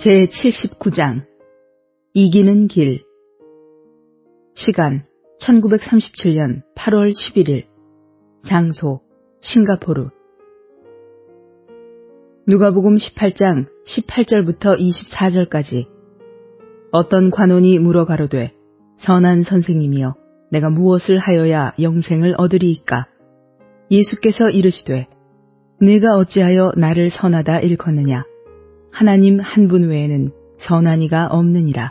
제79장 이기는 길. 시간 1937년 8월 11일. 장소 싱가포르. 누가복음 18장 18절부터 24절까지. 어떤 관원이 물어 가로되 선한 선생님이여 내가 무엇을 하여야 영생을 얻으리이까? 예수께서 이르시되 네가 어찌하여 나를 선하다 일컫느냐? 하나님 한 분 외에는 선한 이가 없느니라.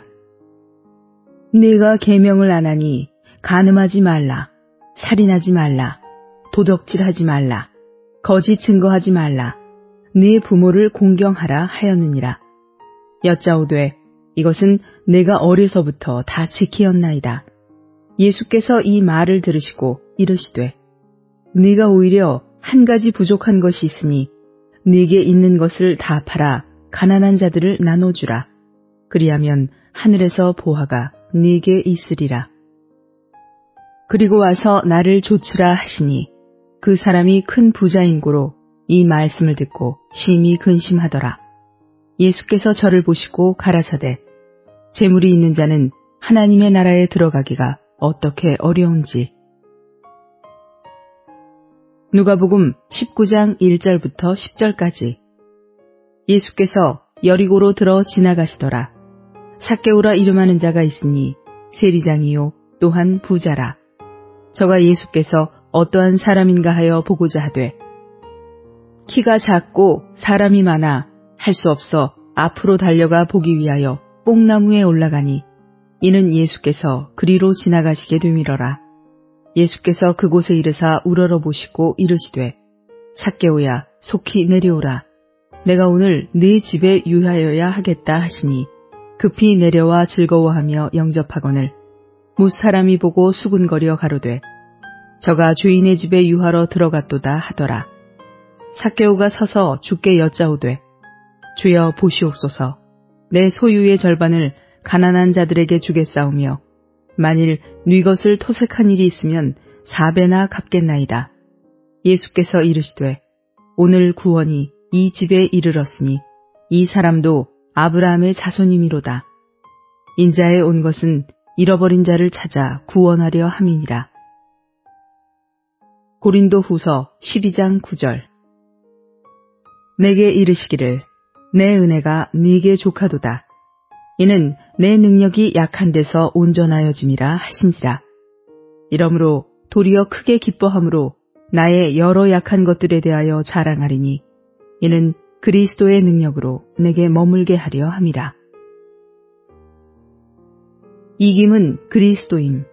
네가 계명을 안 하니 간음하지 말라, 살인하지 말라, 도적질하지 말라, 거짓 증거하지 말라, 네 부모를 공경하라 하였느니라. 여짜오되 이것은 내가 어려서부터 다 지키었나이다. 예수께서 이 말을 들으시고 이르시되 네가 오히려 한 가지 부족한 것이 있으니 네게 있는 것을 다 팔아 가난한 자들을 나눠주라. 그리하면 하늘에서 보화가 네게 있으리라. 그리고 와서 나를 좇으라 하시니 그 사람이 큰 부자인 고로 이 말씀을 듣고 심히 근심하더라. 예수께서 저를 보시고 가라사대 재물이 있는 자는 하나님의 나라에 들어가기가 어떻게 어려운지. 누가복음 19장 1절부터 10절까지. 예수께서 여리고로 들어 지나가시더라. 삭개오라 이름하는 자가 있으니 세리장이요 또한 부자라. 저가 예수께서 어떠한 사람인가 하여 보고자 하되 키가 작고 사람이 많아 할 수 없어 앞으로 달려가 보기 위하여 뽕나무에 올라가니 이는 예수께서 그리로 지나가시게 되밀어라. 예수께서 그곳에 이르사 우러러 보시고 이르시되 삭개오야 속히 내려오라. 내가 오늘 네 집에 유하여야 하겠다 하시니 급히 내려와 즐거워하며 영접하거늘 무사람이 보고 수군거려 가로되 저가 주인의 집에 유하러 들어갔도다 하더라. 삭개오가 서서 주께 여짜오되 주여 보시옵소서. 내 소유의 절반을 가난한 자들에게 주겠사오며 만일 네 것을 토색한 일이 있으면 4배나 갚겠나이다. 예수께서 이르시되 오늘 구원이 이 집에 이르렀으니 이 사람도 아브라함의 자손이미로다. 인자에 온 것은 잃어버린 자를 찾아 구원하려 함이니라. 고린도후서 12장 9절. 내게 이르시기를 내 은혜가 네게 족하도다. 이는 내 능력이 약한 데서 온전하여짐이라 하신지라. 이러므로 도리어 크게 기뻐함으로 나의 여러 약한 것들에 대하여 자랑하리니 이는 그리스도의 능력으로 내게 머물게 하려 함이라. 이김은 그리스도임.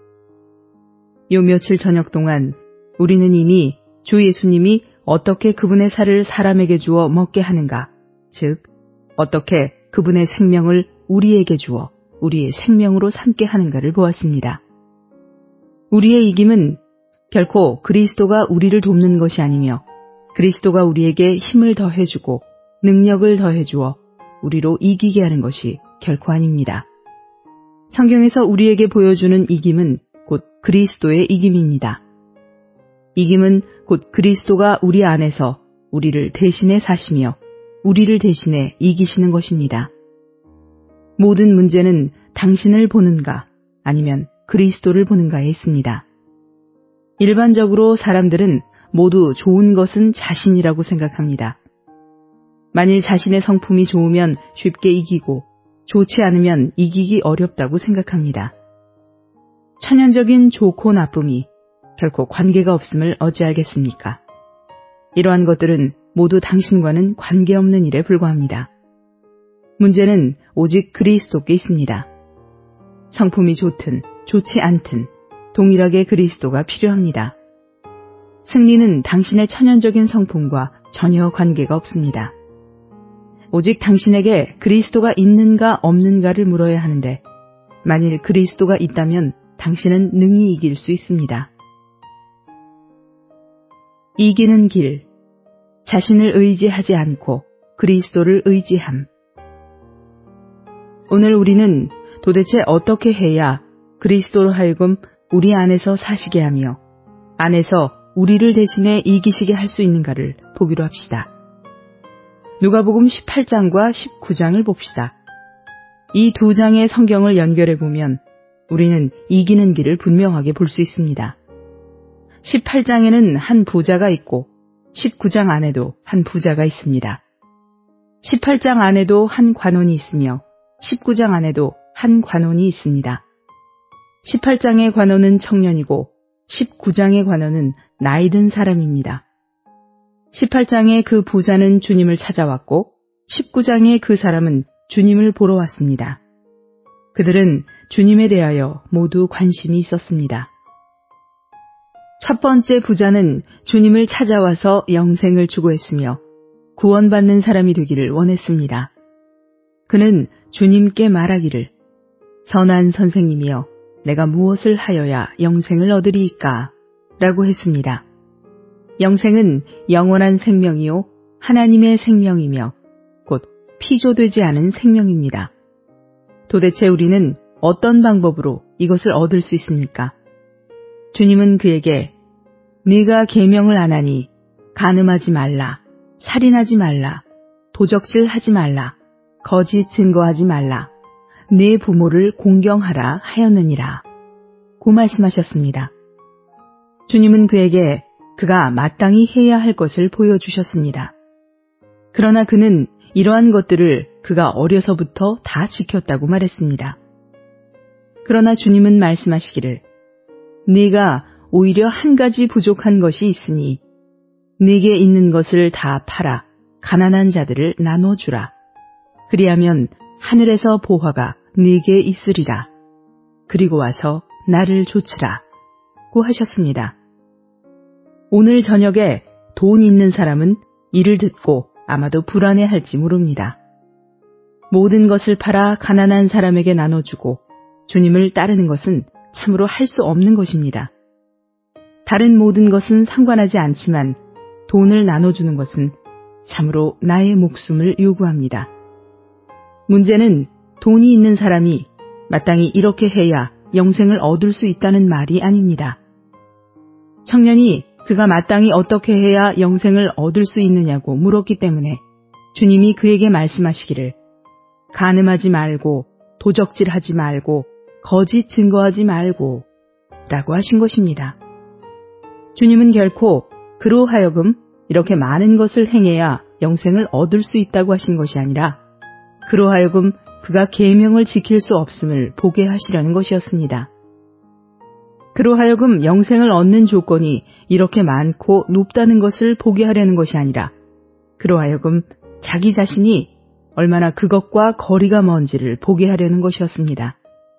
요 며칠 저녁 동안 우리는 이미 주 예수님이 어떻게 그분의 살을 사람에게 주어 먹게 하는가, 즉 어떻게 그분의 생명을 우리에게 주어 우리의 생명으로 삼게 하는가를 보았습니다. 우리의 이김은 결코 그리스도가 우리를 돕는 것이 아니며 그리스도가 우리에게 힘을 더해주고 능력을 더해주어 우리로 이기게 하는 것이 결코 아닙니다. 성경에서 우리에게 보여주는 이김은 곧 그리스도의 이김입니다. 이김은 곧 그리스도가 우리 안에서 우리를 대신해 사시며 우리를 대신해 이기시는 것입니다. 모든 문제는 당신을 보는가 아니면 그리스도를 보는가에 있습니다. 일반적으로 사람들은 모두 좋은 것은 자신이라고 생각합니다. 만일 자신의 성품이 좋으면 쉽게 이기고 좋지 않으면 이기기 어렵다고 생각합니다. 천연적인 좋고 나쁨이 결코 관계가 없음을 어찌 알겠습니까? 이러한 것들은 모두 당신과는 관계없는 일에 불과합니다. 문제는 오직 그리스도께 있습니다. 성품이 좋든 좋지 않든 동일하게 그리스도가 필요합니다. 승리는 당신의 천연적인 성품과 전혀 관계가 없습니다. 오직 당신에게 그리스도가 있는가 없는가를 물어야 하는데 만일 그리스도가 있다면 당신은 능히 이길 수 있습니다. 이기는 길. 자신을 의지하지 않고 그리스도를 의지함. 오늘 우리는 도대체 어떻게 해야 그리스도로 하여금 우리 안에서 사시게 하며 안에서 우리를 대신해 이기시게 할 수 있는가를 보기로 합시다. 누가복음 18장과 19장을 봅시다. 이 두 장의 성경을 연결해 보면 우리는 이기는 길을 분명하게 볼 수 있습니다. 18장에는 한 부자가 있고 19장 안에도 한 부자가 있습니다. 18장 안에도 한 관원이 있으며 19장 안에도 한 관원이 있습니다. 18장의 관원은 청년이고 19장의 관원은 나이 든 사람입니다. 18장의 그 부자는 주님을 찾아왔고 19장의 그 사람은 주님을 보러 왔습니다. 그들은 주님에 대하여 모두 관심이 있었습니다. 첫 번째 부자는 주님을 찾아와서 영생을 추구했으며 구원받는 사람이 되기를 원했습니다. 그는 주님께 말하기를 선한 선생님이여 내가 무엇을 하여야 영생을 얻으리이까? 라고 했습니다. 영생은 영원한 생명이요 하나님의 생명이며 곧 피조되지 않은 생명입니다. 도대체 우리는 어떤 방법으로 이것을 얻을 수 있습니까? 주님은 그에게 네가 계명을 안 하니 간음하지 말라, 살인하지 말라, 도적질하지 말라, 거짓 증거하지 말라, 네 부모를 공경하라 하였느니라 고 말씀하셨습니다. 주님은 그에게 그가 마땅히 해야 할 것을 보여주셨습니다. 그러나 그는 이러한 것들을 그가 어려서부터 다 지켰다고 말했습니다. 그러나 주님은 말씀하시기를 네가 오히려 한 가지 부족한 것이 있으니 네게 있는 것을 다 팔아 가난한 자들을 나눠주라. 그리하면 하늘에서 보화가 네게 있으리라. 그리고 와서 나를 좇으라. 고 하셨습니다. 오늘 저녁에 돈 있는 사람은 이를 듣고 아마도 불안해할지 모릅니다. 모든 것을 팔아 가난한 사람에게 나눠주고 주님을 따르는 것은 참으로 할 수 없는 것입니다. 다른 모든 것은 상관하지 않지만 돈을 나눠주는 것은 참으로 나의 목숨을 요구합니다. 문제는 돈이 있는 사람이 마땅히 이렇게 해야 영생을 얻을 수 있다는 말이 아닙니다. 청년이 그가 마땅히 어떻게 해야 영생을 얻을 수 있느냐고 물었기 때문에 주님이 그에게 말씀하시기를 간음하지 말고 도적질하지 말고 거짓 증거하지 말고 라고 하신 것입니다. 주님은 결코 그로 하여금 이렇게 많은 것을 행해야 영생을 얻을 수 있다고 하신 것이 아니라 그로 하여금 그가 계명을 지킬 수 없음을 보게 하시려는 것이었습니다. 그로 하여금 영생을 얻는 조건이 이렇게 많고 높다는 것을 보게 하려는 것이 아니라 그로 하여금 자기 자신이 얼마나 그것과 거리가 먼지를 보게 하려는 것이었습니다.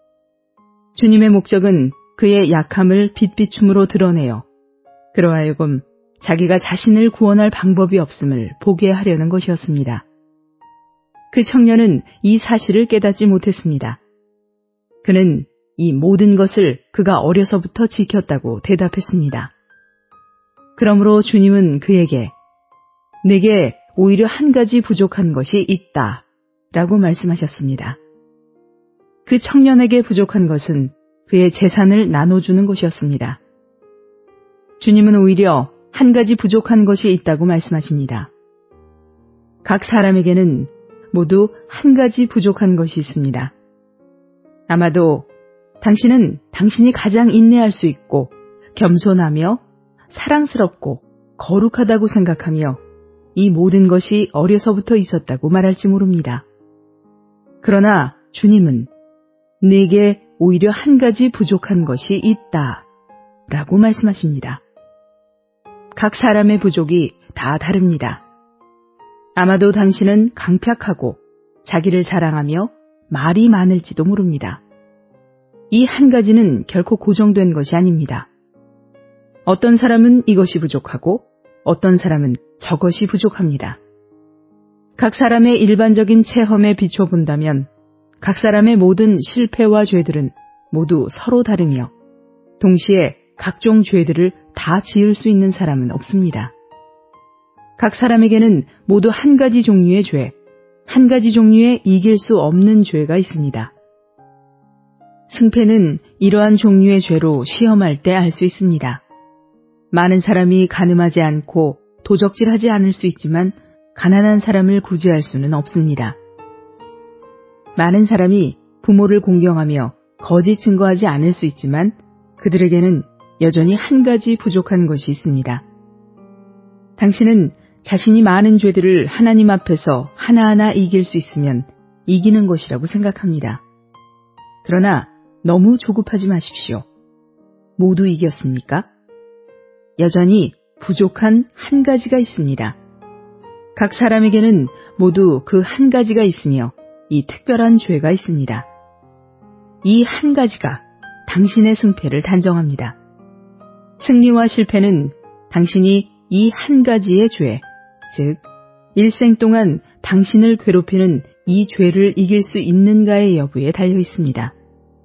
주님의 목적은 그의 약함을 빛비춤으로 드러내어 그로 하여금 자기가 자신을 구원할 방법이 없음을 보게 하려는 것이었습니다. 그 청년은 이 사실을 깨닫지 못했습니다. 그는 이 모든 것을 그가 어려서부터 지켰다고 대답했습니다. 그러므로 주님은 그에게 내게 오히려 한 가지 부족한 것이 있다 라고 말씀하셨습니다. 그 청년에게 부족한 것은 그의 재산을 나눠주는 것이었습니다. 주님은 오히려 한 가지 부족한 것이 있다고 말씀하십니다. 각 사람에게는 모두 한 가지 부족한 것이 있습니다. 아마도 당신은 당신이 가장 인내할 수 있고 겸손하며 사랑스럽고 거룩하다고 생각하며 이 모든 것이 어려서부터 있었다고 말할지 모릅니다. 그러나 주님은 네게 오히려 한 가지 부족한 것이 있다 라고 말씀하십니다. 각 사람의 부족이 다 다릅니다. 아마도 당신은 강팍하고 자기를 자랑하며 말이 많을지도 모릅니다. 이 한 가지는 결코 고정된 것이 아닙니다. 어떤 사람은 이것이 부족하고 어떤 사람은 저것이 부족합니다. 각 사람의 일반적인 체험에 비춰본다면 각 사람의 모든 실패와 죄들은 모두 서로 다르며 동시에 각종 죄들을 다 지을 수 있는 사람은 없습니다. 각 사람에게는 모두 한 가지 종류의 죄, 한 가지 종류의 이길 수 없는 죄가 있습니다. 승패는 이러한 종류의 죄로 시험할 때 알 수 있습니다. 많은 사람이 간음하지 않고 도적질하지 않을 수 있지만 가난한 사람을 구제할 수는 없습니다. 많은 사람이 부모를 공경하며 거짓 증거하지 않을 수 있지만 그들에게는 여전히 한 가지 부족한 것이 있습니다. 당신은 자신이 많은 죄들을 하나님 앞에서 하나하나 이길 수 있으면 이기는 것이라고 생각합니다. 그러나 너무 조급하지 마십시오. 모두 이겼습니까? 여전히 부족한 한 가지가 있습니다. 각 사람에게는 모두 그 한 가지가 있으며 이 특별한 죄가 있습니다. 이 한 가지가 당신의 승패를 단정합니다. 승리와 실패는 당신이 이 한 가지의 죄, 즉 일생 동안 당신을 괴롭히는 이 죄를 이길 수 있는가의 여부에 달려 있습니다.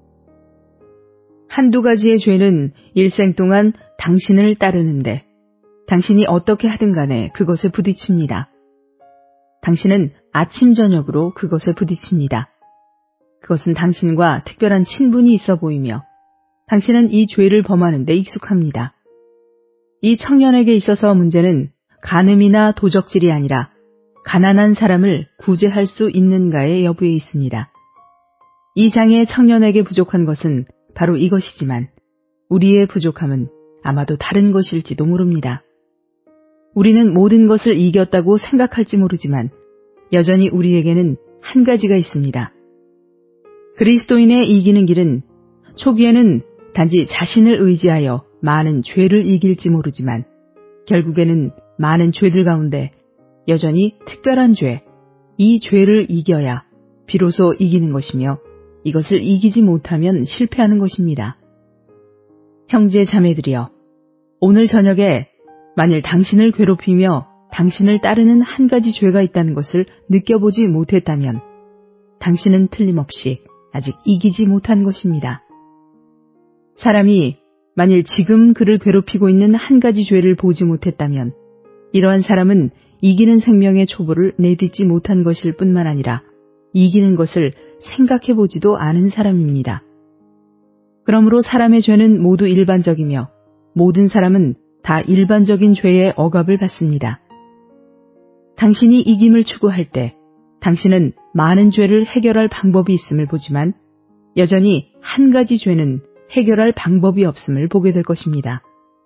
한두 가지의 죄는 일생 동안 당신을 따르는데 당신이 어떻게 하든 간에 그것에 부딪힙니다. 당신은 아침 저녁으로 그것에 부딪힙니다. 그것은 당신과 특별한 친분이 있어 보이며 당신은 이 죄를 범하는 데 익숙합니다. 이 청년에게 있어서 문제는 간음이나 도적질이 아니라 가난한 사람을 구제할 수 있는가의 여부에 있습니다. 이 장의 청년에게 부족한 것은 바로 이것이지만 우리의 부족함은 아마도 다른 것일지도 모릅니다. 우리는 모든 것을 이겼다고 생각할지 모르지만 여전히 우리에게는 한 가지가 있습니다. 그리스도인의 이기는 길은 초기에는 단지 자신을 의지하여 많은 죄를 이길지 모르지만 결국에는 많은 죄들 가운데 여전히 특별한 죄, 이 죄를 이겨야 비로소 이기는 것이며 이것을 이기지 못하면 실패하는 것입니다. 형제 자매들이여, 오늘 저녁에 만일 당신을 괴롭히며 당신을 따르는 한 가지 죄가 있다는 것을 느껴보지 못했다면 당신은 틀림없이 아직 이기지 못한 것입니다. 사람이 만일 지금 그를 괴롭히고 있는 한 가지 죄를 보지 못했다면 이러한 사람은 이기는 생명의 초보를 내딛지 못한 것일 뿐만 아니라 이기는 것을 생각해보지도 않은 사람입니다. 그러므로 사람의 죄는 모두 일반적이며 모든 사람은 다 일반적인 죄의 억압을 받습니다. 당신이 이김을 추구할 때 당신은 많은 죄를 해결할 방법이 있음을 보지만 여전히 한 가지 죄는 해결할 방법이 없음을 보게 될 것입니다.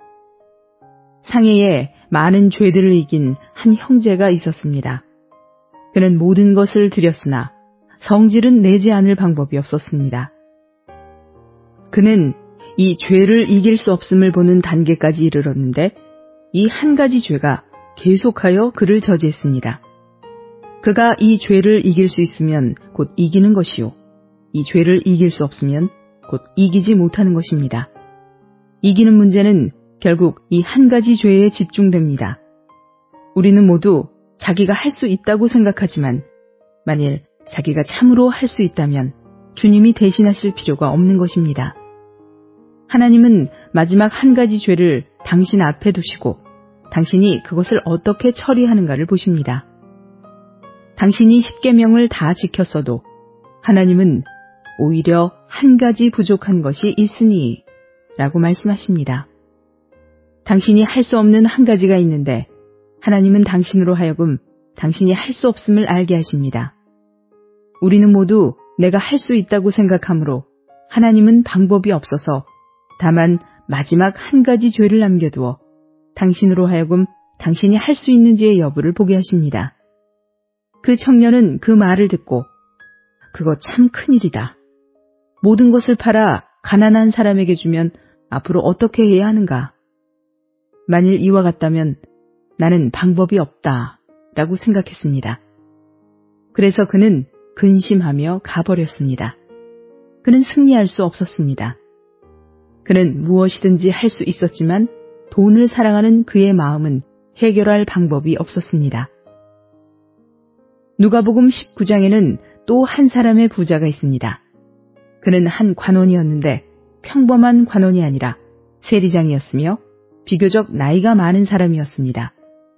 상해에 많은 죄들을 이긴 한 형제가 있었습니다. 그는 모든 것을 들였으나 성질은 내지 않을 방법이 없었습니다. 그는 이 죄를 이길 수 없음을 보는 단계까지 이르렀는데 이 한 가지 죄가 계속하여 그를 저지했습니다. 그가 이 죄를 이길 수 있으면 곧 이기는 것이요. 이 죄를 이길 수 없으면 곧 이기지 못하는 것입니다. 이기는 문제는 결국 이 한 가지 죄에 집중됩니다. 우리는 모두 자기가 할 수 있다고 생각하지만 만일 자기가 참으로 할 수 있다면 주님이 대신하실 필요가 없는 것입니다. 하나님은 마지막 한 가지 죄를 당신 앞에 두시고 당신이 그것을 어떻게 처리하는가를 보십니다. 당신이 십계명을 다 지켰어도 하나님은 오히려 한 가지 부족한 것이 있으니 라고 말씀하십니다. 당신이 할 수 없는 한 가지가 있는데 하나님은 당신으로 하여금 당신이 할 수 없음을 알게 하십니다. 우리는 모두 내가 할 수 있다고 생각하므로 하나님은 방법이 없어서 다만 마지막 한 가지 죄를 남겨두어 당신으로 하여금 당신이 할 수 있는지의 여부를 보게 하십니다. 그 청년은 그 말을 듣고 그거 참 큰일이다. 모든 것을 팔아 가난한 사람에게 주면 앞으로 어떻게 해야 하는가? 만일 이와 같다면 나는 방법이 없다 라고 생각했습니다. 그래서 그는 근심하며 가버렸습니다. 그는 승리할 수 없었습니다. 그는 무엇이든지 할 수 있었지만 돈을 사랑하는 그의 마음은 해결할 방법이 없었습니다. 누가복음 19장에는 또 한 사람의 부자가 있습니다. 그는 한 관원이었는데 평범한 관원이 아니라 세리장이었으며 비교적 나이가 많은 사람이었습니다.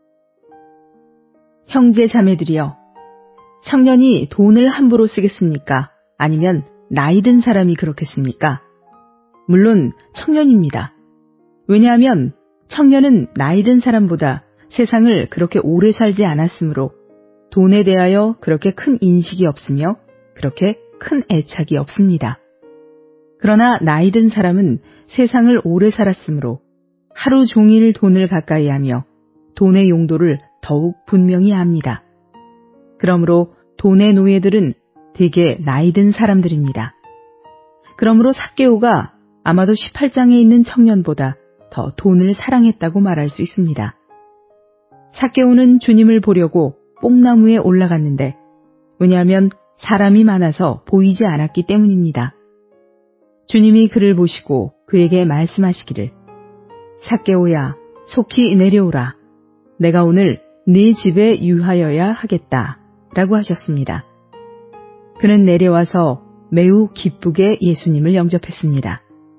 형제 자매들이여, 청년이 돈을 함부로 쓰겠습니까? 아니면 나이 든 사람이 그렇겠습니까? 물론 청년입니다. 왜냐하면 청년은 나이 든 사람보다 세상을 그렇게 오래 살지 않았으므로 돈에 대하여 그렇게 큰 인식이 없으며 그렇게 큰 애착이 없습니다. 그러나 나이 든 사람은 세상을 오래 살았으므로 하루 종일 돈을 가까이 하며 돈의 용도를 더욱 분명히 압니다. 그러므로 돈의 노예들은 대개 나이 든 사람들입니다. 그러므로 삭개오가 아마도 18장에 있는 청년보다 더 돈을 사랑했다고 말할 수 있습니다. 삭개오는 주님을 보려고 뽕나무에 올라갔는데 왜냐하면 사람이 많아서 보이지 않았기 때문입니다. 주님이 그를 보시고 그에게 말씀하시기를 삭개오야 속히 내려오라. 내가 오늘 네 집에 유하여야 하겠다 라고 하셨습니다. 그는 내려와서 매우 기쁘게 예수님을 영접했습니다.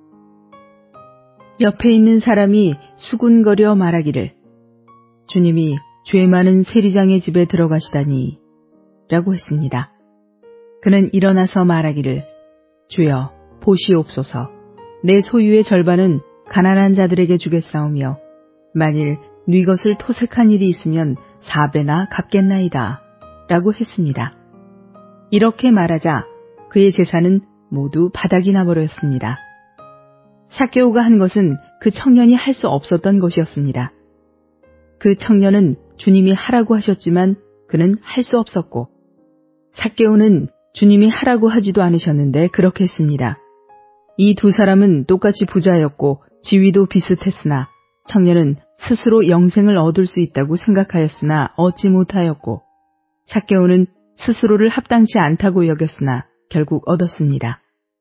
옆에 있는 사람이 수군거려 말하기를 주님이 죄 많은 세리장의 집에 들어가시다니 라고 했습니다. 그는 일어나서 말하기를 주여 보시옵소서 내 소유의 절반은 가난한 자들에게 주겠사오며 만일 네 것을 토색한 일이 있으면 4배나 갚겠나이다 라고 했습니다. 이렇게 말하자 그의 재산은 모두 바닥이 나버렸습니다. 삭개오가 한 것은 그 청년이 할 수 없었던 것이었습니다. 그 청년은 주님이 하라고 하셨지만 그는 할 수 없었고 삭개오는 주님이 하라고 하지도 않으셨는데 그렇게 했습니다. 이 두 사람은 똑같이 부자였고 지위도 비슷했으나 청년은 스스로 영생을 얻을 수 있다고 생각하였으나 얻지 못하였고 삭개오는 스스로를 합당치 않다고 여겼으나 결국 얻었습니다.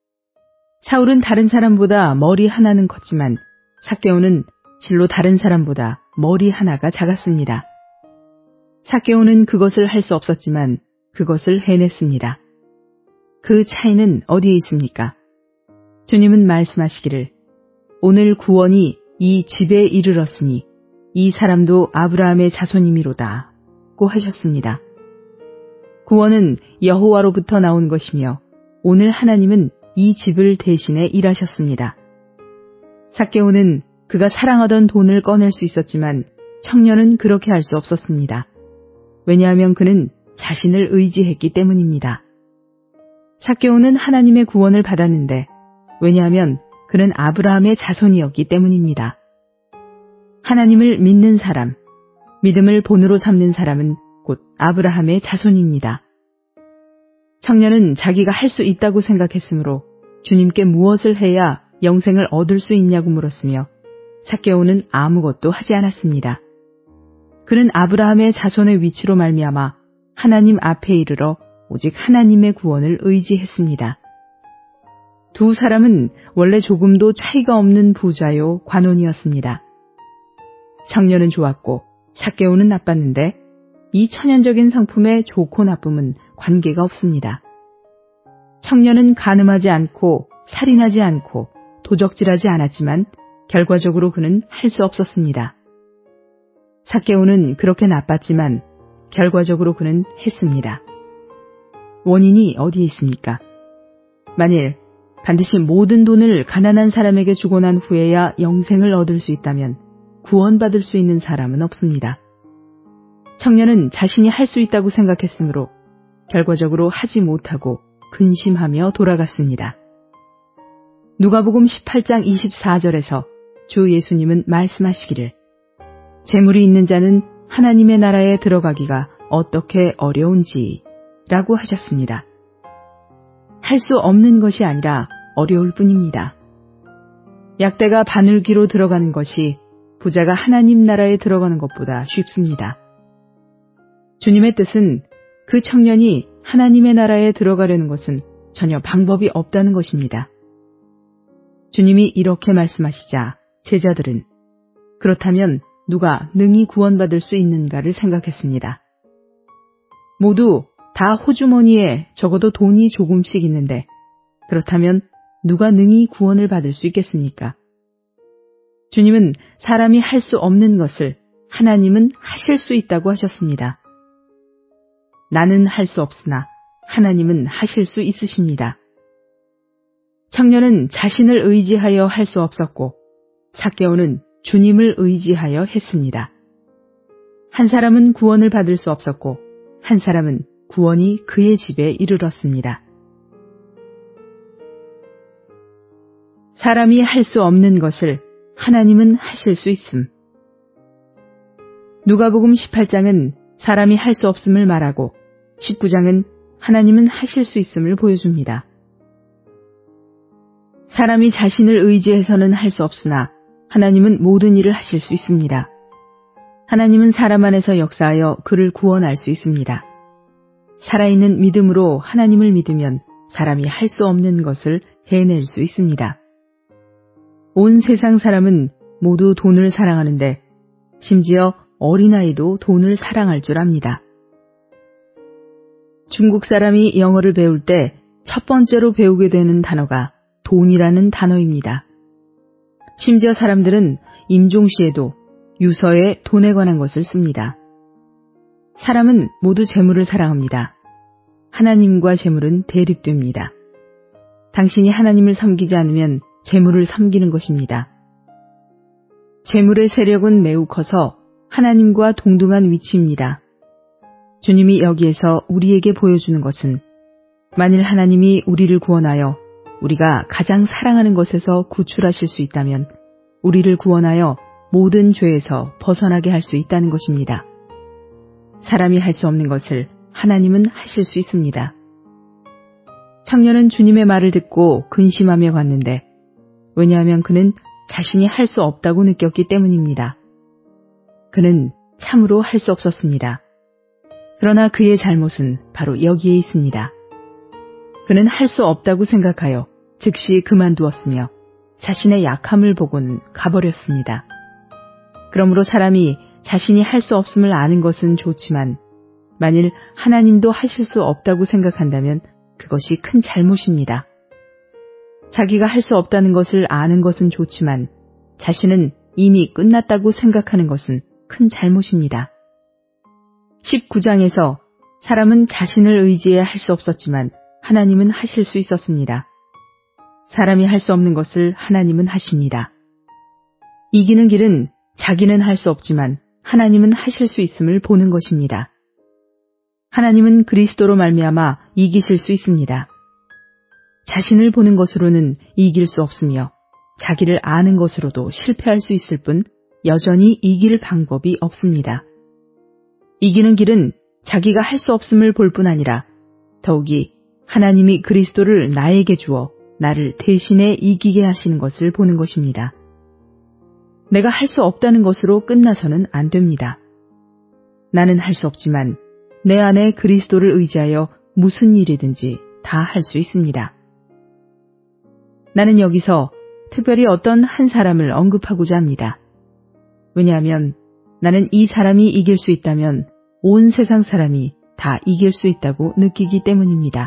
사울은 다른 사람보다 머리 하나는 컸지만 삭개오는 실로 다른 사람보다 머리 하나가 작았습니다. 삭개오는 그것을 할 수 없었지만 그것을 해냈습니다. 그 차이는 어디에 있습니까? 주님은 말씀하시기를 오늘 구원이 이 집에 이르렀으니 이 사람도 아브라함의 자손이미로다 고 하셨습니다. 구원은 여호와로부터 나온 것이며 오늘 하나님은 이 집을 대신해 일하셨습니다. 삭개오는 그가 사랑하던 돈을 꺼낼 수 있었지만 청년은 그렇게 할 수 없었습니다. 왜냐하면 그는 자신을 의지했기 때문입니다. 삭개오는 하나님의 구원을 받았는데 왜냐하면 그는 아브라함의 자손이었기 때문입니다. 하나님을 믿는 사람, 믿음을 본으로 삼는 사람은 곧 아브라함의 자손입니다. 청년은 자기가 할 수 있다고 생각했으므로 주님께 무엇을 해야 영생을 얻을 수 있냐고 물었으며 삭개오는 아무것도 하지 않았습니다. 그는 아브라함의 자손의 위치로 말미암아 하나님 앞에 이르러 오직 하나님의 구원을 의지했습니다. 두 사람은 원래 조금도 차이가 없는 부자요 관원이었습니다. 청년은 좋았고 삭개오는 나빴는데 이 천연적인 상품의 좋고 나쁨은 관계가 없습니다. 청년은 간음하지 않고 살인하지 않고 도적질하지 않았지만 결과적으로 그는 할 수 없었습니다. 삭개오는 그렇게 나빴지만 결과적으로 그는 했습니다. 원인이 어디에 있습니까? 만일 반드시 모든 돈을 가난한 사람에게 주고 난 후에야 영생을 얻을 수 있다면 구원받을 수 있는 사람은 없습니다. 청년은 자신이 할 수 있다고 생각했으므로 결과적으로 하지 못하고 근심하며 돌아갔습니다. 누가복음 18장 24절에서 주 예수님은 말씀하시기를 재물이 있는 자는 하나님의 나라에 들어가기가 어떻게 어려운지 라고 하셨습니다. 할 수 없는 것이 아니라 어려울 뿐입니다. 약대가 바늘귀로 들어가는 것이 부자가 하나님 나라에 들어가는 것보다 쉽습니다. 주님의 뜻은 그 청년이 하나님의 나라에 들어가려는 것은 전혀 방법이 없다는 것입니다. 주님이 이렇게 말씀하시자 제자들은 그렇다면 누가 능히 구원받을 수 있는가를 생각했습니다. 모두 다 호주머니에 적어도 돈이 조금씩 있는데 그렇다면 누가 능히 구원을 받을 수 있겠습니까? 주님은 사람이 할 수 없는 것을 하나님은 하실 수 있다고 하셨습니다. 나는 할 수 없으나 하나님은 하실 수 있으십니다. 청년은 자신을 의지하여 할 수 없었고 삭개오는 주님을 의지하여 했습니다. 한 사람은 구원을 받을 수 없었고 한 사람은 구원이 그의 집에 이르렀습니다. 사람이 할 수 없는 것을 하나님은 하실 수 있음. 누가복음 18장은 사람이 할 수 없음을 말하고 19장은 하나님은 하실 수 있음을 보여줍니다. 사람이 자신을 의지해서는 할 수 없으나 하나님은 모든 일을 하실 수 있습니다. 하나님은 사람 안에서 역사하여 그를 구원할 수 있습니다. 살아있는 믿음으로 하나님을 믿으면 사람이 할 수 없는 것을 해낼 수 있습니다. 온 세상 사람은 모두 돈을 사랑하는데 심지어 어린아이도 돈을 사랑할 줄 압니다. 중국 사람이 영어를 배울 때 첫 번째로 배우게 되는 단어가 돈이라는 단어입니다. 심지어 사람들은 임종시에도 유서에 돈에 관한 것을 씁니다. 사람은 모두 재물을 사랑합니다. 하나님과 재물은 대립됩니다. 당신이 하나님을 섬기지 않으면 재물을 섬기는 것입니다. 재물의 세력은 매우 커서 하나님과 동등한 위치입니다. 주님이 여기에서 우리에게 보여주는 것은 만일 하나님이 우리를 구원하여 우리가 가장 사랑하는 것에서 구출하실 수 있다면 우리를 구원하여 모든 죄에서 벗어나게 할 수 있다는 것입니다. 사람이 할 수 없는 것을 하나님은 하실 수 있습니다. 청년은 주님의 말을 듣고 근심하며 갔는데 왜냐하면 그는 자신이 할 수 없다고 느꼈기 때문입니다. 그는 참으로 할 수 없었습니다. 그러나 그의 잘못은 바로 여기에 있습니다. 그는 할 수 없다고 생각하여 즉시 그만두었으며 자신의 약함을 보고는 가버렸습니다. 그러므로 사람이 자신이 할 수 없음을 아는 것은 좋지만 만일 하나님도 하실 수 없다고 생각한다면 그것이 큰 잘못입니다. 자기가 할 수 없다는 것을 아는 것은 좋지만 자신은 이미 끝났다고 생각하는 것은 큰 잘못입니다. 19장에서 사람은 자신을 의지해 할 수 없었지만 하나님은 하실 수 있었습니다. 사람이 할 수 없는 것을 하나님은 하십니다. 이기는 길은 자기는 할 수 없지만 하나님은 하실 수 있음을 보는 것입니다. 하나님은 그리스도로 말미암아 이기실 수 있습니다. 자신을 보는 것으로는 이길 수 없으며 자기를 아는 것으로도 실패할 수 있을 뿐 여전히 이길 방법이 없습니다. 이기는 길은 자기가 할 수 없음을 볼 뿐 아니라 더욱이 하나님이 그리스도를 나에게 주어 나를 대신해 이기게 하시는 것을 보는 것입니다. 내가 할 수 없다는 것으로 끝나서는 안 됩니다. 나는 할 수 없지만 내 안에 그리스도를 의지하여 무슨 일이든지 다 할 수 있습니다. 나는 여기서 특별히 어떤 한 사람을 언급하고자 합니다. 왜냐하면 나는 이 사람이 이길 수 있다면 온 세상 사람이 다 이길 수 있다고 느끼기 때문입니다.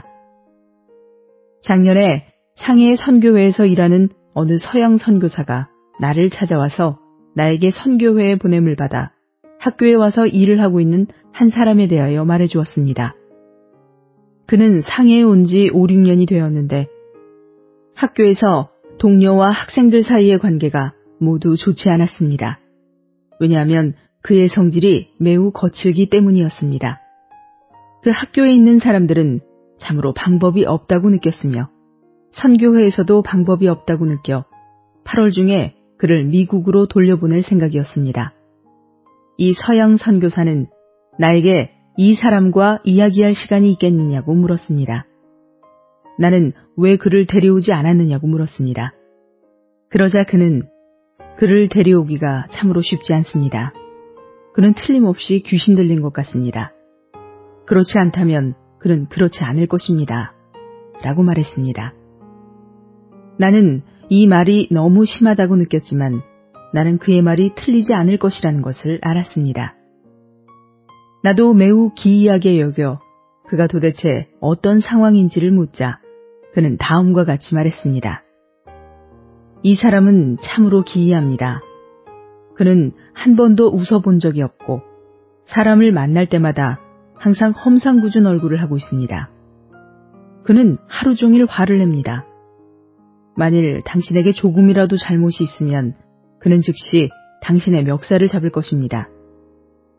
작년에 상해 선교회에서 일하는 어느 서양 선교사가 나를 찾아와서 나에게 선교회에 보냄을 받아 학교에 와서 일을 하고 있는 한 사람에 대하여 말해 주었습니다. 그는 상해에 온 지 5, 6년이 되었는데 학교에서 동료와 학생들 사이의 관계가 모두 좋지 않았습니다. 왜냐하면 그의 성질이 매우 거칠기 때문이었습니다. 그 학교에 있는 사람들은 참으로 방법이 없다고 느꼈으며 선교회에서도 방법이 없다고 느껴 8월 중에 그를 미국으로 돌려보낼 생각이었습니다. 이 서양 선교사는 나에게 이 사람과 이야기할 시간이 있겠느냐고 물었습니다. 나는 왜 그를 데려오지 않았느냐고 물었습니다. 그러자 그는 그를 데려오기가 참으로 쉽지 않습니다. 그는 틀림없이 귀신 들린 것 같습니다. 그렇지 않다면 그는 그렇지 않을 것입니다. 라고 말했습니다. 나는 이 말이 너무 심하다고 느꼈지만 나는 그의 말이 틀리지 않을 것이라는 것을 알았습니다. 나도 매우 기이하게 여겨 그가 도대체 어떤 상황인지를 묻자 그는 다음과 같이 말했습니다. 이 사람은 참으로 기이합니다. 그는 한 번도 웃어본 적이 없고 사람을 만날 때마다 항상 험상궂은 얼굴을 하고 있습니다. 그는 하루 종일 화를 냅니다. 만일 당신에게 조금이라도 잘못이 있으면 그는 즉시 당신의 멱살을 잡을 것입니다.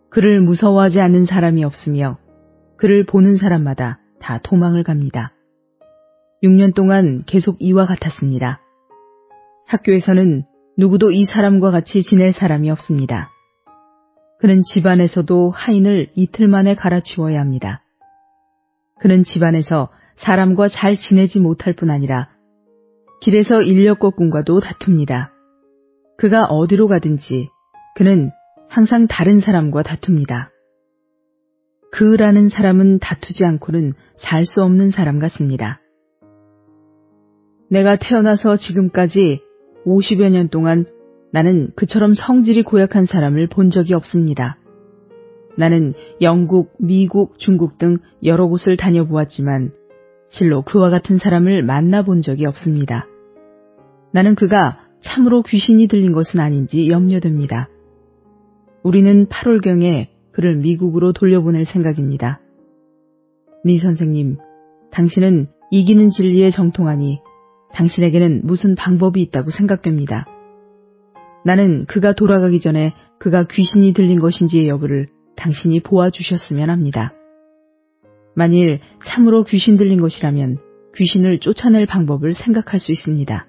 그를 무서워하지 않는 사람이 없으며 그를 보는 사람마다 다 도망을 갑니다. 6년 동안 계속 이와 같았습니다. 학교에서는 누구도 이 사람과 같이 지낼 사람이 없습니다. 그는 집안에서도 하인을 이틀 만에 갈아치워야 합니다. 그는 집안에서 사람과 잘 지내지 못할 뿐 아니라 길에서 인력거꾼과도 다툽니다. 그가 어디로 가든지 그는 항상 다른 사람과 다툽니다. 그라는 사람은 다투지 않고는 살 수 없는 사람 같습니다. 내가 태어나서 지금까지 50여 년 동안 나는 그처럼 성질이 고약한 사람을 본 적이 없습니다. 나는 영국, 미국, 중국 등 여러 곳을 다녀보았지만 실로 그와 같은 사람을 만나본 적이 없습니다. 나는 그가 참으로 귀신이 들린 것은 아닌지 염려됩니다. 우리는 8월경에 그를 미국으로 돌려보낼 생각입니다. 니 선생님, 당신은 이기는 진리에 정통하니 당신에게는 무슨 방법이 있다고 생각됩니다. 나는 그가 돌아가기 전에 그가 귀신이 들린 것인지의 여부를 당신이 보아주셨으면 합니다. 만일 참으로 귀신 들린 것이라면 귀신을 쫓아낼 방법을 생각할 수 있습니다.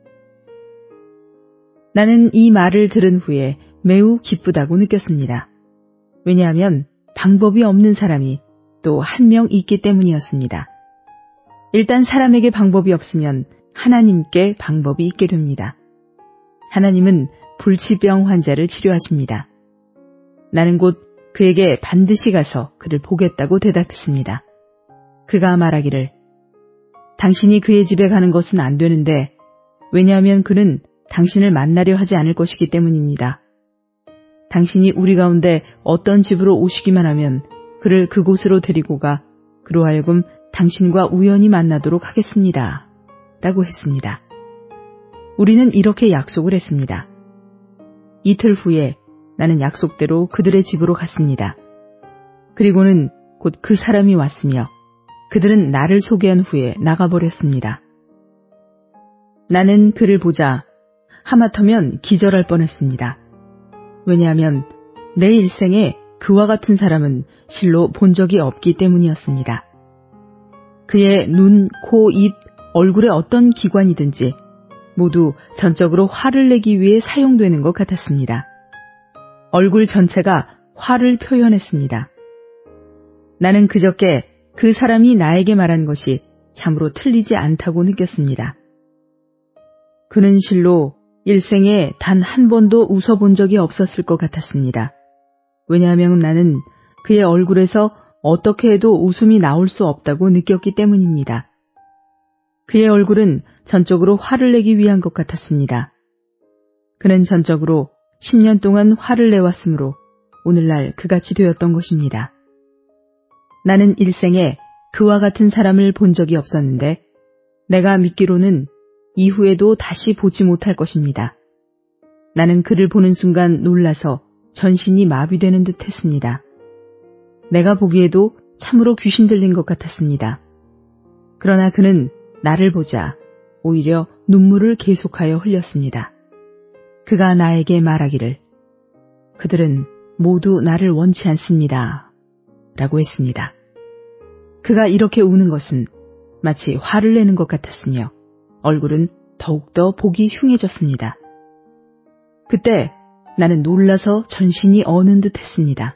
나는 이 말을 들은 후에 매우 기쁘다고 느꼈습니다. 왜냐하면 방법이 없는 사람이 또 한 명 있기 때문이었습니다. 일단 사람에게 방법이 없으면 하나님께 방법이 있게 됩니다. 하나님은 불치병 환자를 치료하십니다. 나는 곧 그에게 반드시 가서 그를 보겠다고 대답했습니다. 그가 말하기를 당신이 그의 집에 가는 것은 안 되는데 왜냐하면 그는 당신을 만나려 하지 않을 것이기 때문입니다. 당신이 우리 가운데 어떤 집으로 오시기만 하면 그를 그곳으로 데리고 가 그로 하여금 당신과 우연히 만나도록 하겠습니다. 라고 했습니다. 우리는 이렇게 약속을 했습니다. 이틀 후에 나는 약속대로 그들의 집으로 갔습니다. 그리고는 곧 그 사람이 왔으며 그들은 나를 소개한 후에 나가버렸습니다. 나는 그를 보자 하마터면 기절할 뻔했습니다. 왜냐하면 내 일생에 그와 같은 사람은 실로 본 적이 없기 때문이었습니다. 그의 눈, 코, 입, 얼굴의 어떤 기관이든지 모두 전적으로 화를 내기 위해 사용되는 것 같았습니다. 얼굴 전체가 화를 표현했습니다. 나는 그저께 그 사람이 나에게 말한 것이 참으로 틀리지 않다고 느꼈습니다. 그는 실로 일생에 단 한 번도 웃어본 적이 없었을 것 같았습니다. 왜냐하면 나는 그의 얼굴에서 어떻게 해도 웃음이 나올 수 없다고 느꼈기 때문입니다. 그의 얼굴은 전적으로 화를 내기 위한 것 같았습니다. 그는 전적으로 10년 동안 화를 내왔으므로 오늘날 그같이 되었던 것입니다. 나는 일생에 그와 같은 사람을 본 적이 없었는데 내가 믿기로는 이후에도 다시 보지 못할 것입니다. 나는 그를 보는 순간 놀라서 전신이 마비되는 듯 했습니다. 내가 보기에도 참으로 귀신 들린 것 같았습니다. 그러나 그는 나를 보자 오히려 눈물을 계속하여 흘렸습니다. 그가 나에게 말하기를 그들은 모두 나를 원치 않습니다. 라고 했습니다. 그가 이렇게 우는 것은 마치 화를 내는 것 같았으며 얼굴은 더욱더 보기 흉해졌습니다. 그때 나는 놀라서 전신이 어는 듯 했습니다.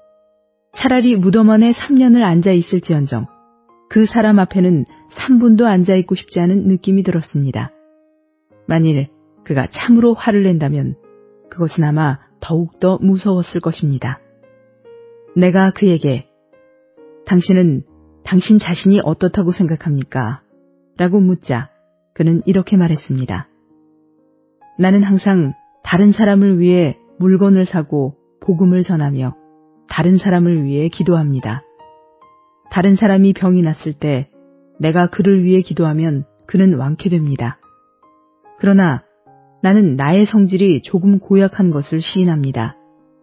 차라리 무덤 안에 3년을 앉아 있을지언정 그 사람 앞에는 3분도 앉아 있고 싶지 않은 느낌이 들었습니다. 만일 그가 참으로 화를 낸다면 그것은 아마 더욱더 무서웠을 것입니다. 내가 그에게 당신은 당신 자신이 어떻다고 생각합니까? 라고 묻자 그는 이렇게 말했습니다. 나는 항상 다른 사람을 위해 물건을 사고 복음을 전하며 다른 사람을 위해 기도합니다. 다른 사람이 병이 났을 때 내가 그를 위해 기도하면 그는 완쾌됩니다. 그러나 나는 나의 성질이 조금 고약한 것을 시인합니다.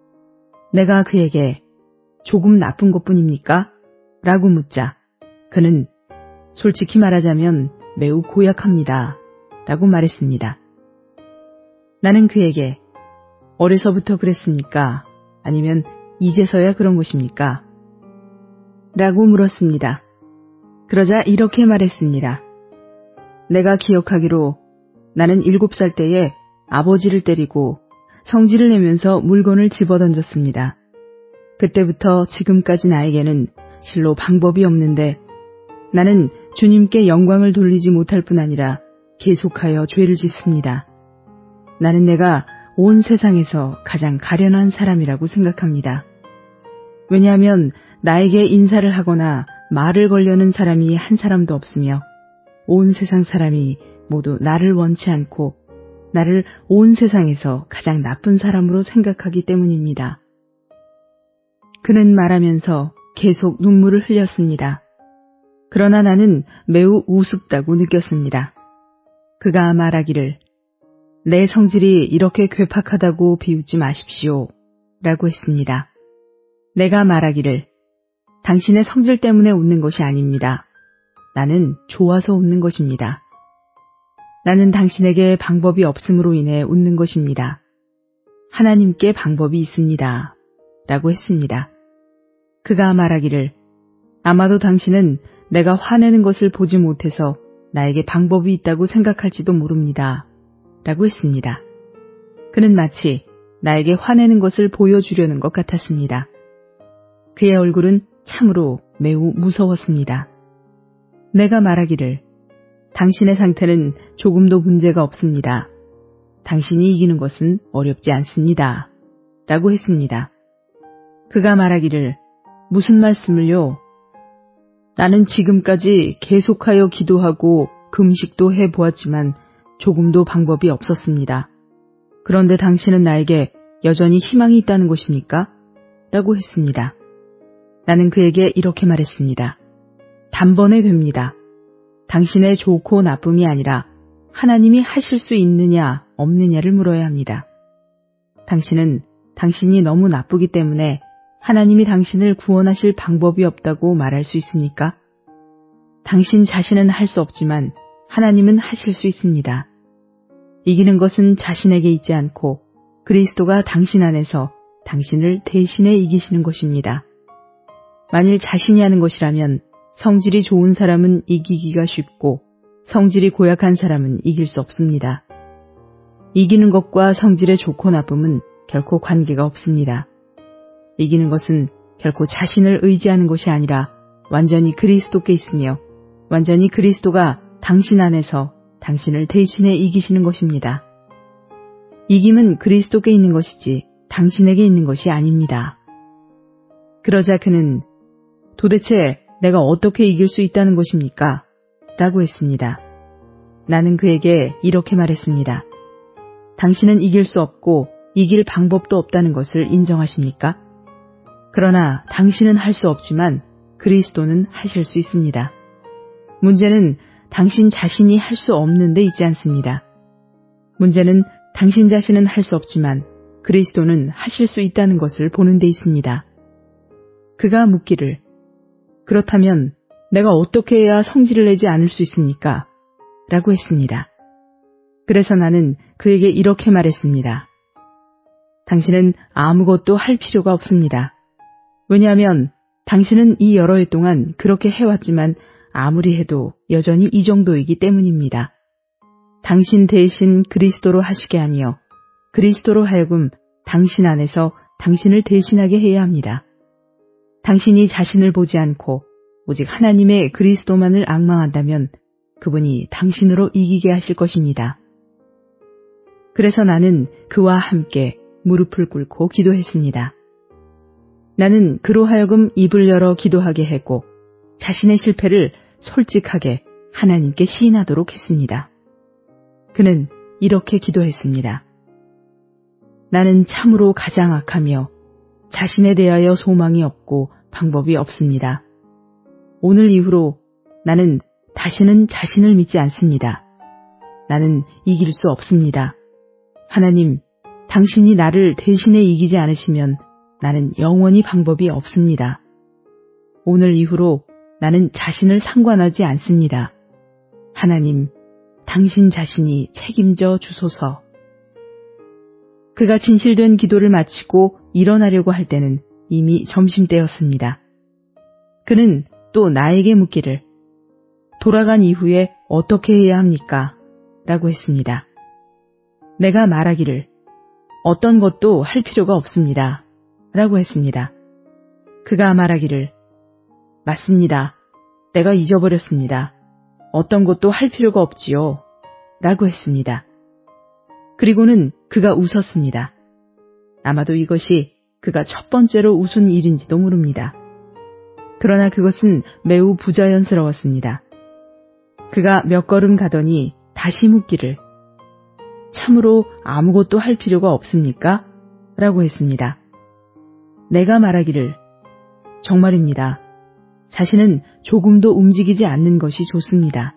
내가 그에게 조금 나쁜 것뿐입니까? 라고 묻자 그는 솔직히 말하자면 매우 고약합니다. 라고 말했습니다. 나는 그에게 어려서부터 그랬습니까? 아니면 이제서야 그런 것입니까? 라고 물었습니다. 그러자 이렇게 말했습니다. 내가 기억하기로 나는 7살 때에 아버지를 때리고 성질을 내면서 물건을 집어던졌습니다. 그때부터 지금까지 나에게는 실로 방법이 없는데 나는 주님께 영광을 돌리지 못할 뿐 아니라 계속하여 죄를 짓습니다. 나는 내가 온 세상에서 가장 가련한 사람이라고 생각합니다. 왜냐하면 나에게 인사를 하거나 말을 걸려는 사람이 한 사람도 없으며 온 세상 사람이 모두 나를 원치 않고 나를 온 세상에서 가장 나쁜 사람으로 생각하기 때문입니다. 그는 말하면서 계속 눈물을 흘렸습니다. 그러나 나는 매우 우습다고 느꼈습니다. 그가 말하기를 내 성질이 이렇게 괴팍하다고 비웃지 마십시오 라고 했습니다. 내가 말하기를 당신의 성질 때문에 웃는 것이 아닙니다. 나는 좋아서 웃는 것입니다. 나는 당신에게 방법이 없음으로 인해 웃는 것입니다. 하나님께 방법이 있습니다. 라고 했습니다. 그가 말하기를 아마도 당신은 내가 화내는 것을 보지 못해서 나에게 방법이 있다고 생각할지도 모릅니다. 라고 했습니다. 그는 마치 나에게 화내는 것을 보여주려는 것 같았습니다. 그의 얼굴은 참으로 매우 무서웠습니다. 내가 말하기를 당신의 상태는 조금도 문제가 없습니다. 당신이 이기는 것은 어렵지 않습니다. 라고 했습니다. 그가 말하기를 무슨 말씀을요? 나는 지금까지 계속하여 기도하고 금식도 해보았지만 조금도 방법이 없었습니다. 그런데 당신은 나에게 여전히 희망이 있다는 것입니까? 라고 했습니다. 나는 그에게 이렇게 말했습니다. 단번에 됩니다. 당신의 좋고 나쁨이 아니라 하나님이 하실 수 있느냐 없느냐를 물어야 합니다. 당신은 당신이 너무 나쁘기 때문에 하나님이 당신을 구원하실 방법이 없다고 말할 수 있습니까? 당신 자신은 할 수 없지만 하나님은 하실 수 있습니다. 이기는 것은 자신에게 있지 않고 그리스도가 당신 안에서 당신을 대신해 이기시는 것입니다. 만일 자신이 하는 것이라면 성질이 좋은 사람은 이기기가 쉽고 성질이 고약한 사람은 이길 수 없습니다. 이기는 것과 성질의 좋고 나쁨은 결코 관계가 없습니다. 이기는 것은 결코 자신을 의지하는 것이 아니라 완전히 그리스도께 있으며 완전히 그리스도가 당신 안에서 당신을 대신해 이기시는 것입니다. 이김은 그리스도께 있는 것이지 당신에게 있는 것이 아닙니다. 그러자 그는 도대체 내가 어떻게 이길 수 있다는 것입니까? 라고 했습니다. 나는 그에게 이렇게 말했습니다. 당신은 이길 수 없고 이길 방법도 없다는 것을 인정하십니까? 그러나 당신은 할 수 없지만 그리스도는 하실 수 있습니다. 문제는 당신 자신이 할 수 없는 데 있지 않습니다. 문제는 당신 자신은 할 수 없지만 그리스도는 하실 수 있다는 것을 보는 데 있습니다. 그가 묻기를 그렇다면 내가 어떻게 해야 성질을 내지 않을 수 있습니까? 라고 했습니다. 그래서 나는 그에게 이렇게 말했습니다. 당신은 아무것도 할 필요가 없습니다. 왜냐하면 당신은 이 여러 해 동안 그렇게 해왔지만 아무리 해도 여전히 이 정도이기 때문입니다. 당신 대신 그리스도로 하시게 하며 그리스도로 하여금 당신 안에서 당신을 대신하게 해야 합니다. 당신이 자신을 보지 않고 오직 하나님의 그리스도만을 앙망한다면 그분이 당신으로 이기게 하실 것입니다. 그래서 나는 그와 함께 무릎을 꿇고 기도했습니다. 나는 그로 하여금 입을 열어 기도하게 했고 자신의 실패를 솔직하게 하나님께 시인하도록 했습니다. 그는 이렇게 기도했습니다. 나는 참으로 가장 악하며 자신에 대하여 소망이 없고 방법이 없습니다. 오늘 이후로 나는 다시는 자신을 믿지 않습니다. 나는 이길 수 없습니다. 하나님, 당신이 나를 대신해 이기지 않으시면 나는 영원히 방법이 없습니다. 오늘 이후로 나는 자신을 상관하지 않습니다. 하나님, 당신 자신이 책임져 주소서. 그가 진실된 기도를 마치고 일어나려고 할 때는 이미 점심때였습니다. 그는 또 나에게 묻기를 돌아간 이후에 어떻게 해야 합니까? 라고 했습니다. 내가 말하기를 어떤 것도 할 필요가 없습니다. 라고 했습니다. 그가 말하기를 맞습니다. 내가 잊어버렸습니다. 어떤 것도 할 필요가 없지요. 라고 했습니다. 그리고는 그가 웃었습니다. 아마도 이것이 그가 첫 번째로 웃은 일인지도 모릅니다. 그러나 그것은 매우 부자연스러웠습니다. 그가 몇 걸음 가더니 다시 묻기를 참으로 아무것도 할 필요가 없습니까? 라고 했습니다. 내가 말하기를 정말입니다. 자신은 조금도 움직이지 않는 것이 좋습니다.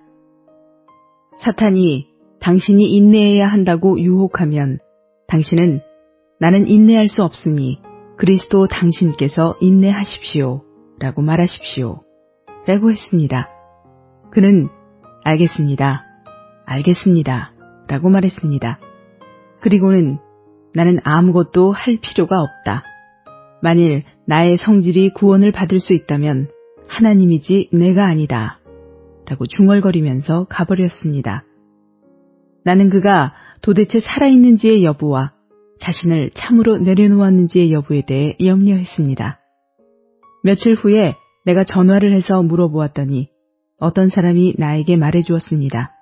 사탄이 당신이 인내해야 한다고 유혹하면 당신은 나는 인내할 수 없으니 그리스도 당신께서 인내하십시오. 라고 말하십시오. 라고 했습니다. 그는 알겠습니다. 알겠습니다. 라고 말했습니다. 그리고는 나는 아무것도 할 필요가 없다. 만일 나의 성질이 구원을 받을 수 있다면 하나님이지 내가 아니다. 라고 중얼거리면서 가버렸습니다. 나는 그가 도대체 살아있는지의 여부와 자신을 참으로 내려놓았는지의 여부에 대해 염려했습니다. 며칠 후에 내가 전화를 해서 물어보았더니 어떤 사람이 나에게 말해주었습니다.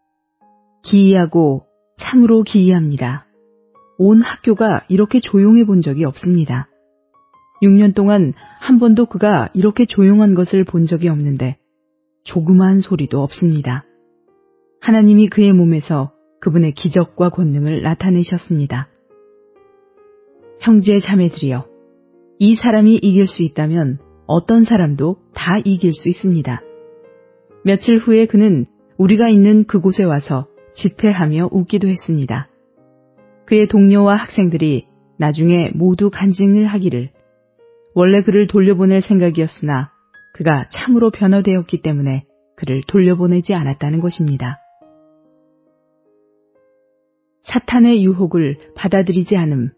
기이하고 참으로 기이합니다. 온 학교가 이렇게 조용해 본 적이 없습니다. 6년 동안 한 번도 그가 이렇게 조용한 것을 본 적이 없는데 조그마한 소리도 없습니다. 하나님이 그의 몸에서 그분의 기적과 권능을 나타내셨습니다. 형제 자매들이여, 이 사람이 이길 수 있다면 어떤 사람도 다 이길 수 있습니다. 며칠 후에 그는 우리가 있는 그곳에 와서 집회하며 웃기도 했습니다. 그의 동료와 학생들이 나중에 모두 간증을 하기를 원래 그를 돌려보낼 생각이었으나 그가 참으로 변화되었기 때문에 그를 돌려보내지 않았다는 것입니다. 사탄의 유혹을 받아들이지 않음.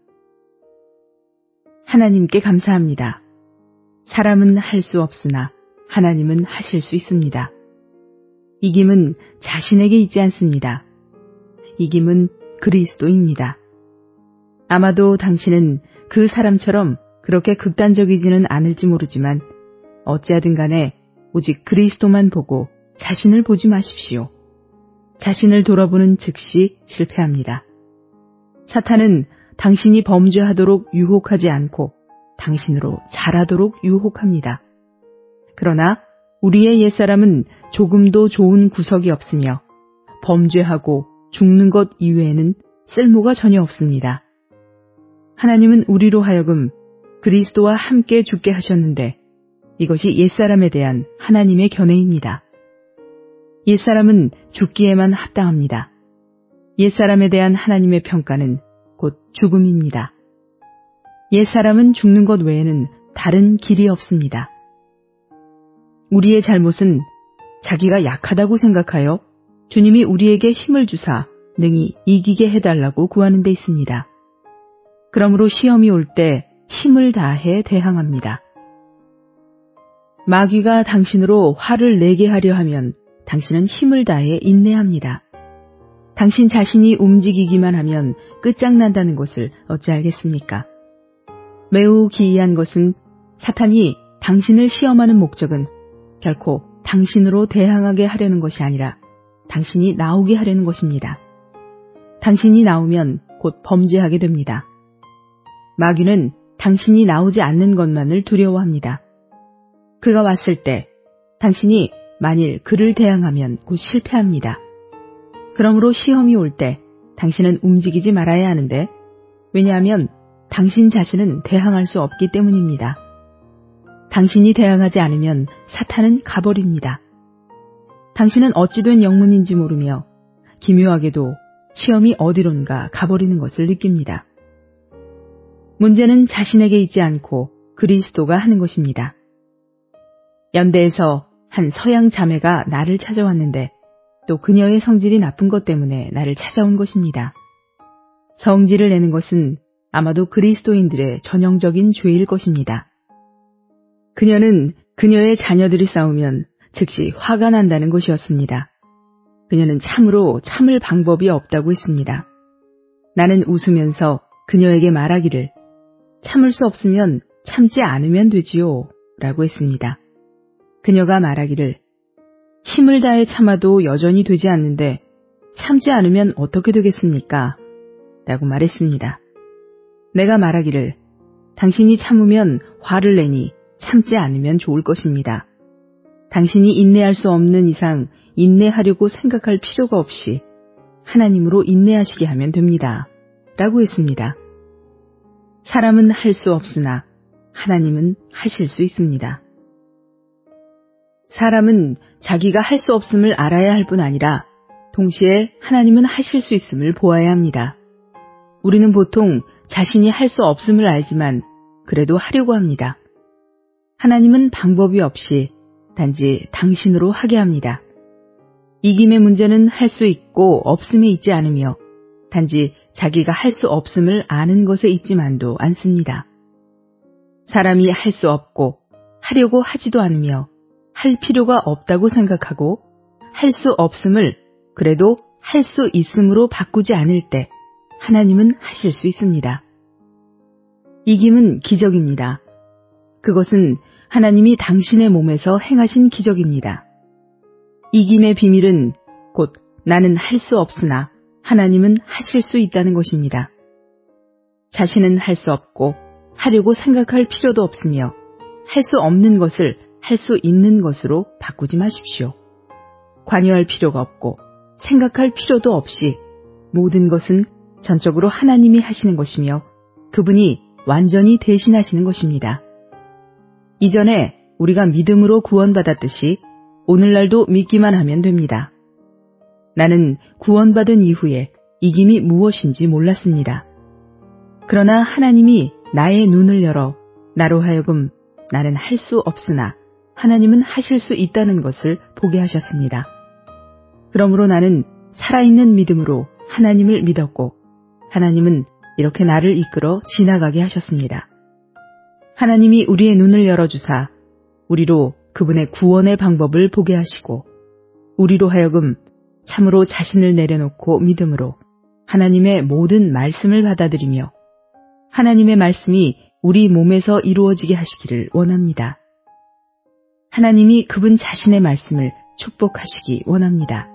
하나님께 감사합니다. 사람은 할 수 없으나 하나님은 하실 수 있습니다. 이김은 자신에게 있지 않습니다. 이김은 그리스도입니다. 아마도 당신은 그 사람처럼 그렇게 극단적이지는 않을지 모르지만 어찌하든 간에 오직 그리스도만 보고 자신을 보지 마십시오. 자신을 돌아보는 즉시 실패합니다. 사탄은 당신이 범죄하도록 유혹하지 않고 당신으로 자라도록 유혹합니다. 그러나 우리의 옛사람은 조금도 좋은 구석이 없으며 범죄하고 죽는 것 이외에는 쓸모가 전혀 없습니다. 하나님은 우리로 하여금 그리스도와 함께 죽게 하셨는데 이것이 옛사람에 대한 하나님의 견해입니다. 옛사람은 죽기에만 합당합니다. 옛사람에 대한 하나님의 평가는 곧 죽음입니다. 옛사람은 죽는 것 외에는 다른 길이 없습니다. 우리의 잘못은 자기가 약하다고 생각하여 주님이 우리에게 힘을 주사 능히 이기게 해달라고 구하는 데 있습니다. 그러므로 시험이 올 때 힘을 다해 대항합니다. 마귀가 당신으로 화를 내게 하려 하면 당신은 힘을 다해 인내합니다. 당신 자신이 움직이기만 하면 끝장난다는 것을 어찌 알겠습니까? 매우 기이한 것은 사탄이 당신을 시험하는 목적은 결코 당신으로 대항하게 하려는 것이 아니라 당신이 나오게 하려는 것입니다. 당신이 나오면 곧 범죄하게 됩니다. 마귀는 당신이 나오지 않는 것만을 두려워합니다. 그가 왔을 때 당신이 만일 그를 대항하면 곧 실패합니다. 그러므로 시험이 올 때 당신은 움직이지 말아야 하는데 왜냐하면 당신 자신은 대항할 수 없기 때문입니다. 당신이 대항하지 않으면 사탄은 가버립니다. 당신은 어찌 된 영문인지 모르며 기묘하게도 시험이 어디론가 가버리는 것을 느낍니다. 문제는 자신에게 있지 않고 그리스도가 하는 것입니다. 연대에서 한 서양 자매가 나를 찾아왔는데 또 그녀의 성질이 나쁜 것 때문에 나를 찾아온 것입니다. 성질을 내는 것은 아마도 그리스도인들의 전형적인 죄일 것입니다. 그녀는 그녀의 자녀들이 싸우면 즉시 화가 난다는 것이었습니다. 그녀는 참으로 참을 방법이 없다고 했습니다. 나는 웃으면서 그녀에게 말하기를 참을 수 없으면 참지 않으면 되지요 라고 했습니다. 그녀가 말하기를 힘을 다해 참아도 여전히 되지 않는데 참지 않으면 어떻게 되겠습니까? 라고 말했습니다. 내가 말하기를 당신이 참으면 화를 내니 참지 않으면 좋을 것입니다. 당신이 인내할 수 없는 이상 인내하려고 생각할 필요가 없이 하나님으로 인내하시게 하면 됩니다. 라고 했습니다. 사람은 할 수 없으나 하나님은 하실 수 있습니다. 사람은 자기가 할 수 없음을 알아야 할 뿐 아니라 동시에 하나님은 하실 수 있음을 보아야 합니다. 우리는 보통 자신이 할 수 없음을 알지만 그래도 하려고 합니다. 하나님은 방법이 없이 단지 당신으로 하게 합니다. 이김의 문제는 할 수 있고 없음에 있지 않으며 단지 자기가 할 수 없음을 아는 것에 있지만도 않습니다. 사람이 할 수 없고 하려고 하지도 않으며 할 필요가 없다고 생각하고 할 수 없음을 그래도 할 수 있음으로 바꾸지 않을 때 하나님은 하실 수 있습니다. 이김은 기적입니다. 그것은 하나님이 당신의 몸에서 행하신 기적입니다. 이김의 비밀은 곧 나는 할 수 없으나 하나님은 하실 수 있다는 것입니다. 자신은 할 수 없고 하려고 생각할 필요도 없으며 할 수 없는 것을 할 수 있는 것으로 바꾸지 마십시오. 관여할 필요가 없고 생각할 필요도 없이 모든 것은 전적으로 하나님이 하시는 것이며 그분이 완전히 대신하시는 것입니다. 이전에 우리가 믿음으로 구원받았듯이 오늘날도 믿기만 하면 됩니다. 나는 구원받은 이후에 이김이 무엇인지 몰랐습니다. 그러나 하나님이 나의 눈을 열어 나로 하여금 나는 할 수 없으나 하나님은 하실 수 있다는 것을 보게 하셨습니다. 그러므로 나는 살아있는 믿음으로 하나님을 믿었고 하나님은 이렇게 나를 이끌어 지나가게 하셨습니다. 하나님이 우리의 눈을 열어주사 우리로 그분의 구원의 방법을 보게 하시고 우리로 하여금 참으로 자신을 내려놓고 믿음으로 하나님의 모든 말씀을 받아들이며 하나님의 말씀이 우리 몸에서 이루어지게 하시기를 원합니다. 하나님이 그분 자신의 말씀을 축복하시기 원합니다.